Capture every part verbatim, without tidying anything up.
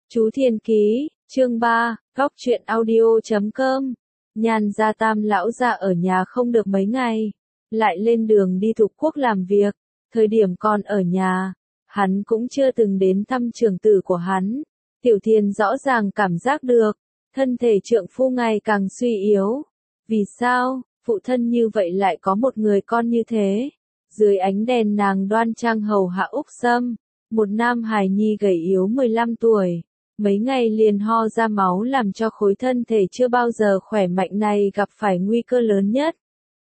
Chú Thiên Ký, chương ba, góc truyện audio chấm com. Nhan gia Tam lão gia ở nhà không được mấy ngày, lại lên đường đi Thục Quốc làm việc. Thời điểm còn ở nhà, hắn cũng chưa từng đến thăm trưởng tử của hắn. Tiểu Thiên rõ ràng cảm giác được, thân thể trượng phu ngày càng suy yếu. Vì sao, phụ thân như vậy lại có một người con như thế? Dưới ánh đèn nàng đoan trang hầu hạ Úc Sâm, một nam hài nhi gầy yếu mười lăm tuổi. Mấy ngày liền ho ra máu làm cho khối thân thể chưa bao giờ khỏe mạnh này gặp phải nguy cơ lớn nhất.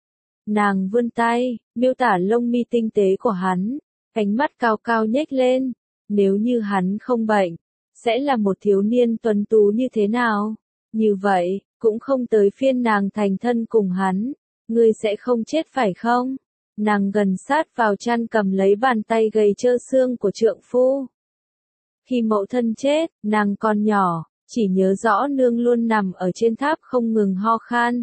Nàng vươn tay, miêu tả lông mi tinh tế của hắn, ánh mắt cao cao nhếch lên. Nếu như hắn không bệnh, sẽ là một thiếu niên tuấn tú như thế nào? Như vậy, cũng không tới phiên nàng thành thân cùng hắn. Ngươi sẽ không chết phải không? Nàng gần sát vào chăn cầm lấy bàn tay gầy trơ xương của trượng phu. Khi mẫu thân chết, nàng còn nhỏ, chỉ nhớ rõ nương luôn nằm ở trên tháp không ngừng ho khan.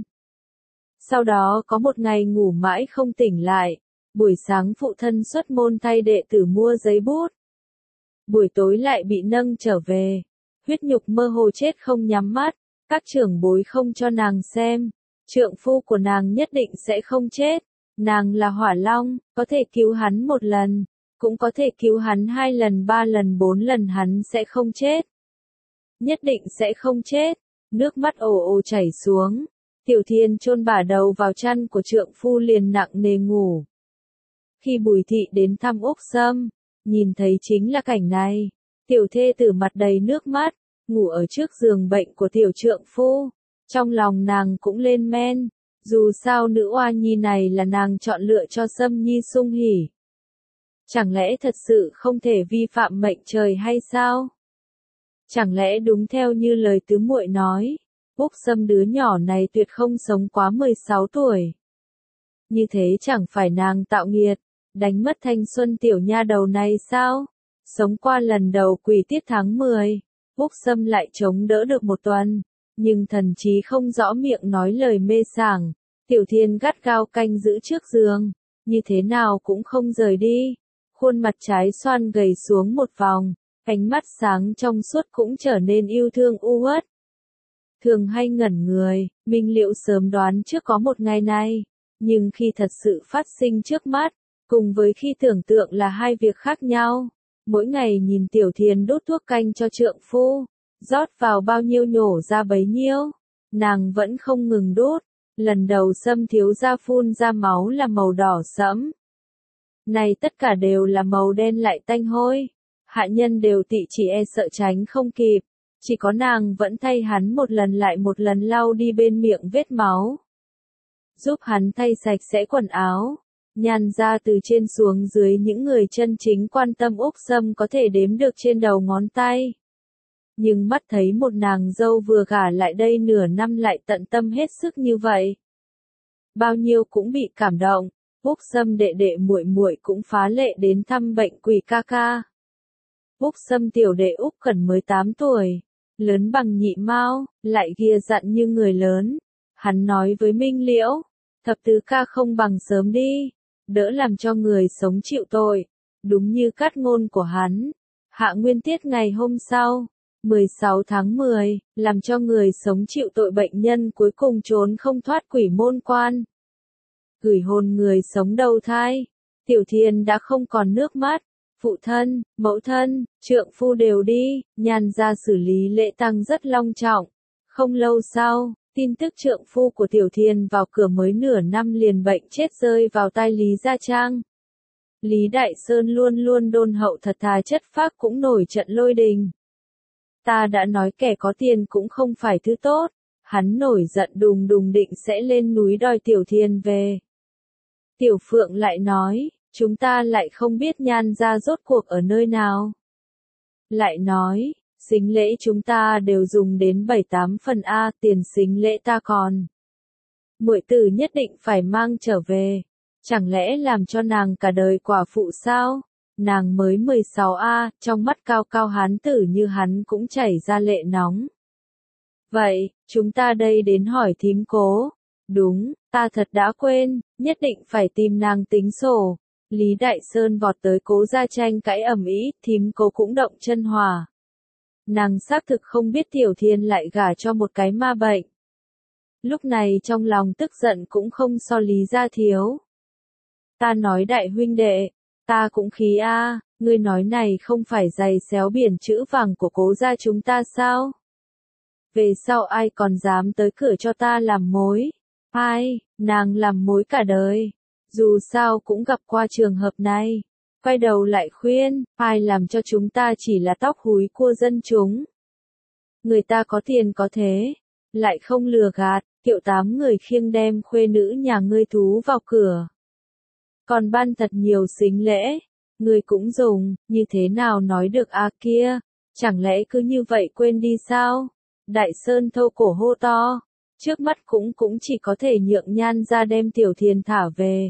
Sau đó có một ngày ngủ mãi không tỉnh lại, buổi sáng phụ thân xuất môn thay đệ tử mua giấy bút. Buổi tối lại bị nâng trở về, huyết nhục mơ hồ chết không nhắm mắt, các trưởng bối không cho nàng xem, trượng phu của nàng nhất định sẽ không chết, nàng là hỏa long, có thể cứu hắn một lần. Cũng có thể cứu hắn hai lần ba lần bốn lần hắn sẽ không chết. Nhất định sẽ không chết. Nước mắt ồ ồ chảy xuống. Tiểu Thiên chôn bả đầu vào chăn của trượng phu liền nặng nề ngủ. Khi Bùi Thị đến thăm Úc Sâm, nhìn thấy chính là cảnh này. Tiểu thê tử mặt đầy nước mắt, ngủ ở trước giường bệnh của tiểu trượng phu. Trong lòng nàng cũng lên men. Dù sao nữ oa nhi này là nàng chọn lựa cho Sâm nhi sung hỉ. Chẳng lẽ thật sự không thể vi phạm mệnh trời hay sao? Chẳng lẽ đúng theo như lời tứ muội nói, Úc Sâm đứa nhỏ này tuyệt không sống quá mười sáu tuổi. Như thế chẳng phải nàng tạo nghiệt, đánh mất thanh xuân tiểu nha đầu này sao? Sống qua lần đầu quỷ tiết tháng mười, Úc Sâm lại chống đỡ được một tuần, nhưng thần trí không rõ miệng nói lời mê sảng. Tiểu Thiên gắt gao canh giữ trước giường, như thế nào cũng không rời đi. Khuôn mặt trái xoan gầy xuống một vòng, ánh mắt sáng trong suốt cũng trở nên yêu thương u uất. Thường hay ngẩn người, Minh Liễu sớm đoán trước có một ngày này, nhưng khi thật sự phát sinh trước mắt, cùng với khi tưởng tượng là hai việc khác nhau. Mỗi ngày nhìn Tiểu Thiên đốt thuốc canh cho trượng phu, rót vào bao nhiêu nhổ ra bấy nhiêu, nàng vẫn không ngừng đốt. Lần đầu Sâm thiếu gia phun ra máu là màu đỏ sẫm. Này tất cả đều là màu đen lại tanh hôi. Hạ nhân đều tị chỉ e sợ tránh không kịp. Chỉ có nàng vẫn thay hắn một lần lại một lần lau đi bên miệng vết máu. Giúp hắn thay sạch sẽ quần áo. Nhan ra từ trên xuống dưới những người chân chính quan tâm Úc Sâm có thể đếm được trên đầu ngón tay. Nhưng mắt thấy một nàng dâu vừa gả lại đây nửa năm lại tận tâm hết sức như vậy. Bao nhiêu cũng bị cảm động. Úc Sâm đệ đệ muội muội cũng phá lệ đến thăm bệnh quỷ ca ca. Úc Sâm tiểu đệ Úc Cẩn mới tám tuổi, lớn bằng nhị mao, lại ghia dặn như người lớn. Hắn nói với Minh Liễu, thập tứ ca không bằng sớm đi, đỡ làm cho người sống chịu tội. Đúng như cát ngôn của hắn. Hạ nguyên tiết ngày hôm sau, mười sáu tháng mười, làm cho người sống chịu tội bệnh nhân cuối cùng trốn không thoát quỷ môn quan. Gửi hồn người sống đầu thai. Tiểu Thiên đã không còn nước mắt. Phụ thân, mẫu thân, trượng phu đều đi, Nhan gia xử lý lễ tang rất long trọng. Không lâu sau, tin tức trượng phu của Tiểu Thiên vào cửa mới nửa năm liền bệnh chết rơi vào tai Lý Gia Trang. Lý Đại Sơn luôn luôn đôn hậu thật thà chất phác cũng nổi trận lôi đình. Ta đã nói kẻ có tiền cũng không phải thứ tốt. Hắn nổi giận đùng đùng định sẽ lên núi đòi Tiểu Thiên về. Tiểu Phượng lại nói, chúng ta lại không biết Nhan gia rốt cuộc ở nơi nào. Lại nói, sính lễ chúng ta đều dùng đến bảy tám phần A, tiền sính lễ ta còn. Muội tử nhất định phải mang trở về. Chẳng lẽ làm cho nàng cả đời quả phụ sao? Nàng mới mười sáu A, trong mắt cao cao hán tử như hắn cũng chảy ra lệ nóng. Vậy, chúng ta đây đến hỏi thím Cố. Đúng, ta thật đã quên, nhất định phải tìm nàng tính sổ. Lý Đại Sơn vọt tới Cố gia tranh cãi ầm ĩ, thím Cố cũng động chân hòa. Nàng xác thực không biết Tiểu Thiên lại gả cho một cái ma bệnh. Lúc này trong lòng tức giận cũng không so Lý Gia thiếu. Ta nói đại huynh đệ, ta cũng khí a, ngươi nói này không phải giày xéo biển chữ vàng của Cố gia chúng ta sao? Về sau ai còn dám tới cửa cho ta làm mối? Ai, nàng làm mối cả đời. Dù sao cũng gặp qua trường hợp này. Quay đầu lại khuyên, ai làm cho chúng ta chỉ là tóc húi cua dân chúng. Người ta có tiền có thế, lại không lừa gạt, Kiệu tám người khiêng đem khuê nữ nhà ngươi thú vào cửa. Còn ban thật nhiều sính lễ, ngươi cũng dùng, như thế nào nói được a kia, chẳng lẽ cứ như vậy quên đi sao? Đại Sơn thâu cổ hô to, trước mắt cũng cũng chỉ có thể nhượng Nhan ra đem Tiểu Thiền thả về.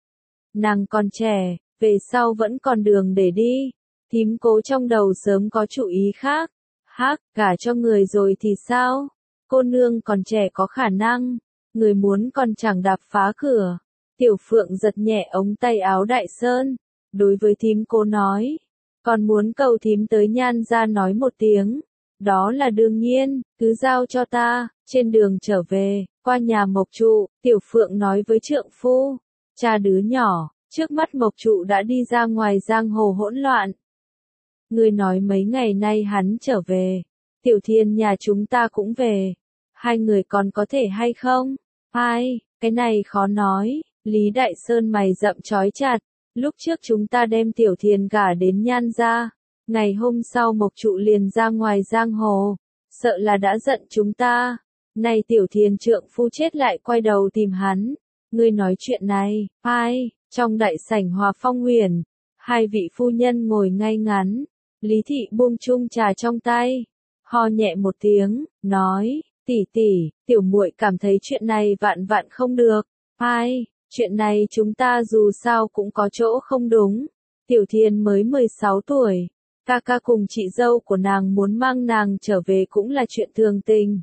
Nàng còn trẻ, về sau vẫn còn đường để đi, thím Cố trong đầu sớm có chủ ý khác, hắc, gả cho người rồi thì sao? Cô nương còn trẻ có khả năng, người muốn còn chẳng đạp phá cửa. Tiểu Phượng giật nhẹ ống tay áo Đại Sơn, đối với thím Cố nói, còn muốn cầu thím tới Nhan ra nói một tiếng, đó là đương nhiên, cứ giao cho ta. Trên đường trở về, qua nhà Mộc Trụ, Tiểu Phượng nói với trượng phu, cha đứa nhỏ, trước mắt Mộc Trụ đã đi ra ngoài giang hồ hỗn loạn. Người nói mấy ngày nay hắn trở về, Tiểu Thiên nhà chúng ta cũng về, hai người còn có thể hay không? Ai, cái này khó nói. Lý Đại Sơn mày rậm chói chặt, lúc trước chúng ta đem Tiểu Thiền gả đến Nhan ra, ngày hôm sau Mộc Trụ liền ra ngoài giang hồ, sợ là đã giận chúng ta. Này Tiểu Thiền trượng phu chết lại quay đầu tìm hắn, ngươi nói chuyện này, ai? Trong đại sảnh Hòa Phong Huyền, hai vị phu nhân ngồi ngay ngắn, Lý Thị buông chung trà trong tay, ho nhẹ một tiếng, nói, tỷ tỷ, tiểu muội cảm thấy chuyện này vạn vạn không được. Ai? Chuyện này chúng ta dù sao cũng có chỗ không đúng. Tiểu Thiên mới mười sáu tuổi, ca ca cùng chị dâu của nàng muốn mang nàng trở về cũng là chuyện thường tình.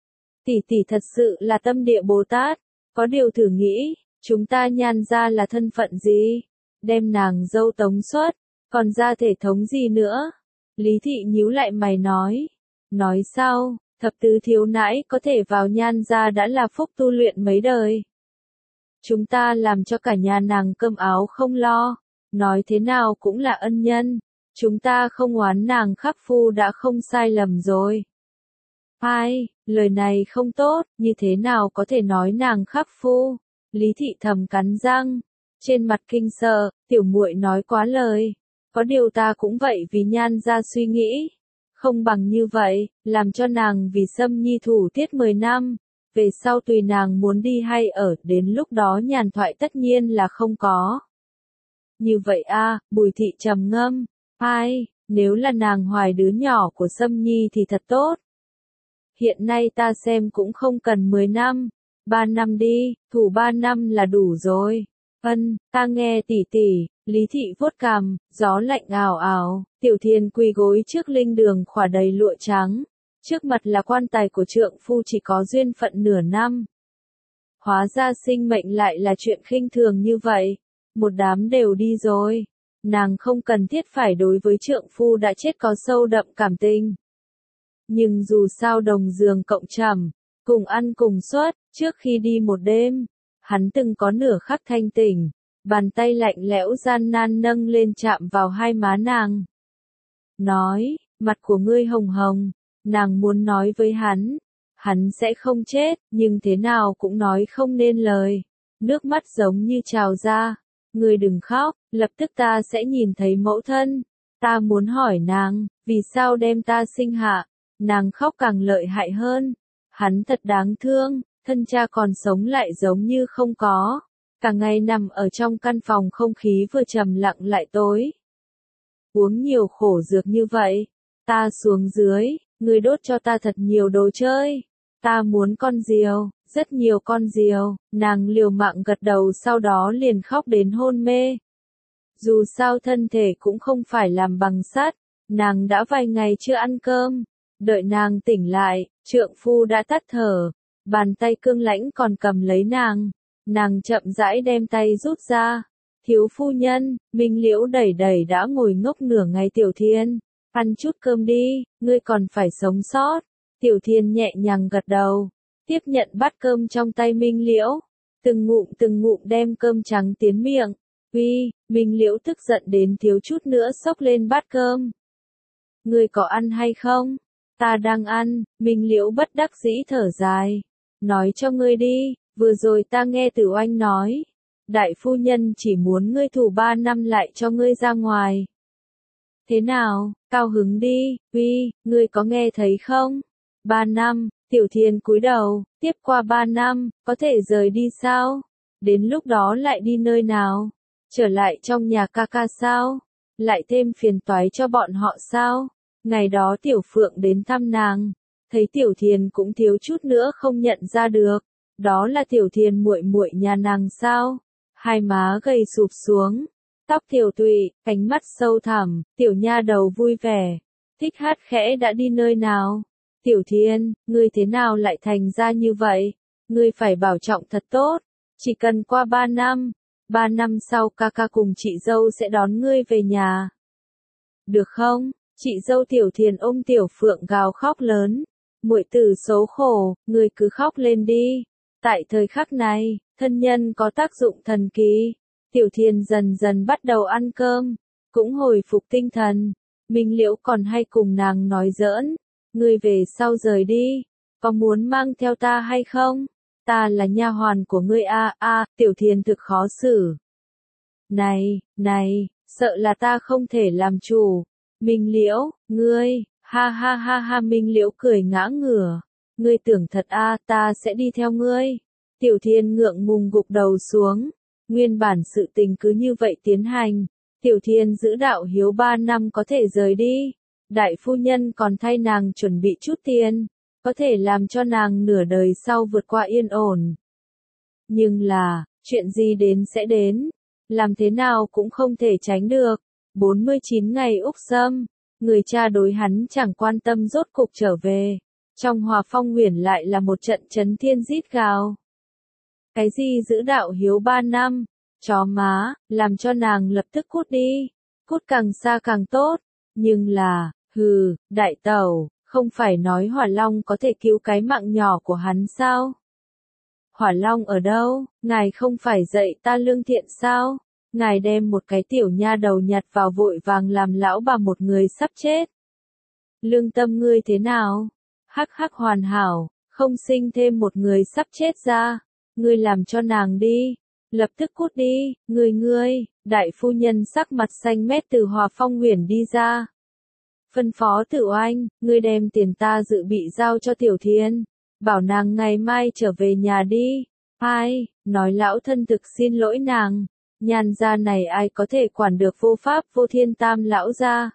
Tỷ tỷ thật sự là tâm địa Bồ Tát, có điều thử nghĩ, chúng ta Nhan ra là thân phận gì? Đem nàng dâu tống xuất, còn ra thể thống gì nữa? Lý Thị nhíu lại mày nói. Nói sao, thập tứ thiếu nãi có thể vào Nhan ra đã là phúc tu luyện mấy đời. Chúng ta làm cho cả nhà nàng cơm áo không lo, nói thế nào cũng là ân nhân, chúng ta không oán nàng khắc phu đã không sai lầm rồi. Ai, lời này không tốt, như thế nào có thể nói nàng khắc phu? Lý Thị thầm cắn răng, trên mặt kinh sợ, tiểu muội nói quá lời, có điều ta cũng vậy vì Nhan ra suy nghĩ, không bằng như vậy, làm cho nàng vì Sâm Nhi thủ tiết mười năm. Về sau tùy nàng muốn đi hay ở, đến lúc đó nhàn thoại tất nhiên là không có. Như vậy a, Bùi Thị trầm ngâm, ai, nếu là nàng hoài đứa nhỏ của Sâm Nhi thì thật tốt. Hiện nay ta xem cũng không cần mười năm, ba năm đi, thủ ba năm là đủ rồi. Ân, ta nghe tỷ tỷ, Lý Thị vuốt cằm, gió lạnh ảo ảo, Tiểu Thiên quỳ gối trước linh đường khỏa đầy lụa trắng. Trước mặt là quan tài của trượng phu chỉ có duyên phận nửa năm. Hóa ra sinh mệnh lại là chuyện khinh thường như vậy. Một đám đều đi rồi. Nàng không cần thiết phải đối với trượng phu đã chết có sâu đậm cảm tình. Nhưng dù sao đồng giường cộng trầm, cùng ăn cùng suốt, trước khi đi một đêm, hắn từng có nửa khắc thanh tỉnh, bàn tay lạnh lẽo gian nan nâng lên chạm vào hai má nàng. Nói, mặt của ngươi hồng hồng. Nàng muốn nói với hắn, hắn sẽ không chết, nhưng thế nào cũng nói không nên lời. Nước mắt giống như trào ra, ngươi đừng khóc, lập tức ta sẽ nhìn thấy mẫu thân. Ta muốn hỏi nàng, vì sao đem ta sinh hạ? Nàng khóc càng lợi hại hơn. Hắn thật đáng thương, thân cha còn sống lại giống như không có. Cả ngày nằm ở trong căn phòng không khí vừa trầm lặng lại tối. Uống nhiều khổ dược như vậy, ta xuống dưới. Ngươi đốt cho ta thật nhiều đồ chơi. Ta muốn con diều, rất nhiều con diều. Nàng liều mạng gật đầu sau đó liền khóc đến hôn mê. Dù sao thân thể cũng không phải làm bằng sắt. Nàng đã vài ngày chưa ăn cơm. Đợi nàng tỉnh lại, trượng phu đã tắt thở. Bàn tay cương lãnh còn cầm lấy nàng. Nàng chậm rãi đem tay rút ra. Thiếu phu nhân, Minh Liễu đẩy đẩy đã ngồi ngốc nửa ngày Tiểu Thiên. Ăn chút cơm đi, ngươi còn phải sống sót. Tiểu Thiên nhẹ nhàng gật đầu, tiếp nhận bát cơm trong tay Minh Liễu, từng ngụm từng ngụm đem cơm trắng tiến miệng. Uy, Minh Liễu tức giận đến thiếu chút nữa xốc lên bát cơm. Ngươi có ăn hay không? Ta đang ăn. Minh Liễu bất đắc dĩ thở dài. Nói cho ngươi đi, vừa rồi ta nghe Tử Oanh nói, đại phu nhân chỉ muốn ngươi thủ ba năm lại cho ngươi ra ngoài. Thế nào, cao hứng đi, uy, ngươi có nghe thấy không? Ba năm, Tiểu Thiên cúi đầu, tiếp qua ba năm, có thể rời đi sao? Đến lúc đó lại đi nơi nào? Trở lại trong nhà ca ca sao? Lại thêm phiền toái cho bọn họ sao? Ngày đó Tiểu Phượng đến thăm nàng, thấy Tiểu Thiên cũng thiếu chút nữa không nhận ra được, đó là Tiểu Thiên muội muội nhà nàng sao? Hai má gầy sụp xuống, tóc tiểu tụy, ánh mắt sâu thẳm, tiểu nha đầu vui vẻ, thích hát khẽ đã đi nơi nào? Tiểu Thiên, ngươi thế nào lại thành ra như vậy? Ngươi phải bảo trọng thật tốt, chỉ cần qua ba năm, ba năm sau ca ca cùng chị dâu sẽ đón ngươi về nhà. Được không? Chị dâu Tiểu Thiên ôm Tiểu Phượng gào khóc lớn, muội tử xấu khổ, ngươi cứ khóc lên đi. Tại thời khắc này, thân nhân có tác dụng thần kỳ. Tiểu Thiên dần dần bắt đầu ăn cơm, cũng hồi phục tinh thần. Minh Liễu còn hay cùng nàng nói giỡn, ngươi về sau rời đi, có muốn mang theo ta hay không? Ta là nha hoàn của ngươi a a, Tiểu Thiên thực khó xử. Này, này, sợ là ta không thể làm chủ. Minh Liễu, ngươi, ha ha ha ha, Minh Liễu cười ngã ngửa. Ngươi tưởng thật a, ta sẽ đi theo ngươi. Tiểu Thiên ngượng ngùng gục đầu xuống. Nguyên bản sự tình cứ như vậy tiến hành. Tiểu Thiên giữ đạo hiếu ba năm có thể rời đi. Đại phu nhân còn thay nàng chuẩn bị chút tiền, có thể làm cho nàng nửa đời sau vượt qua yên ổn. Nhưng là, chuyện gì đến sẽ đến, làm thế nào cũng không thể tránh được. bốn mươi chín ngày Úc Sâm, người cha đối hắn chẳng quan tâm rốt cục trở về. Trong Hòa Phong Huyền lại là một trận chấn thiên rít gào. Cái gì giữ đạo hiếu ba năm, chó má, làm cho nàng lập tức cút đi, cút càng xa càng tốt. Nhưng là, hừ, đại tẩu, không phải nói Hỏa Long có thể cứu cái mạng nhỏ của hắn sao? Hỏa Long ở đâu? Ngài không phải dạy ta lương thiện sao? Ngài đem một cái tiểu nha đầu nhặt vào vội vàng làm lão bà một người sắp chết. Lương tâm ngươi thế nào? Hắc hắc hoàn hảo, không sinh thêm một người sắp chết ra. Ngươi làm cho nàng đi, lập tức cút đi, ngươi ngươi, đại phu nhân sắc mặt xanh mét từ Hòa Phong Huyền đi ra. Phân phó Tử Oanh, ngươi đem tiền ta dự bị giao cho Tiểu Thiên, bảo nàng ngày mai trở về nhà đi. Ai, nói lão thân thực xin lỗi nàng, Nhan gia này ai có thể quản được vô pháp vô thiên tam lão gia.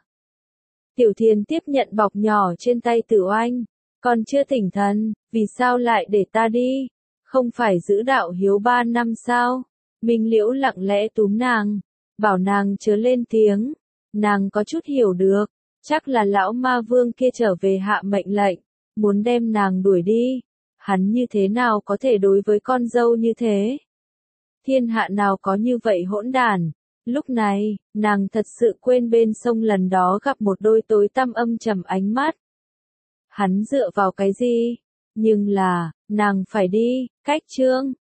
Tiểu Thiên tiếp nhận bọc nhỏ trên tay Tử Oanh, còn chưa tỉnh thần, vì sao lại để ta đi? Không phải giữ đạo hiếu ba năm sao? Minh Liễu lặng lẽ túm nàng, bảo nàng chớ lên tiếng. Nàng có chút hiểu được, chắc là lão ma vương kia trở về hạ mệnh lệnh, muốn đem nàng đuổi đi. Hắn như thế nào có thể đối với con dâu như thế? Thiên hạ nào có như vậy hỗn đản? Lúc này, nàng thật sự quên bên sông lần đó gặp một đôi tối tăm âm trầm ánh mắt. Hắn dựa vào cái gì? Nhưng là, nàng phải đi, cách chương.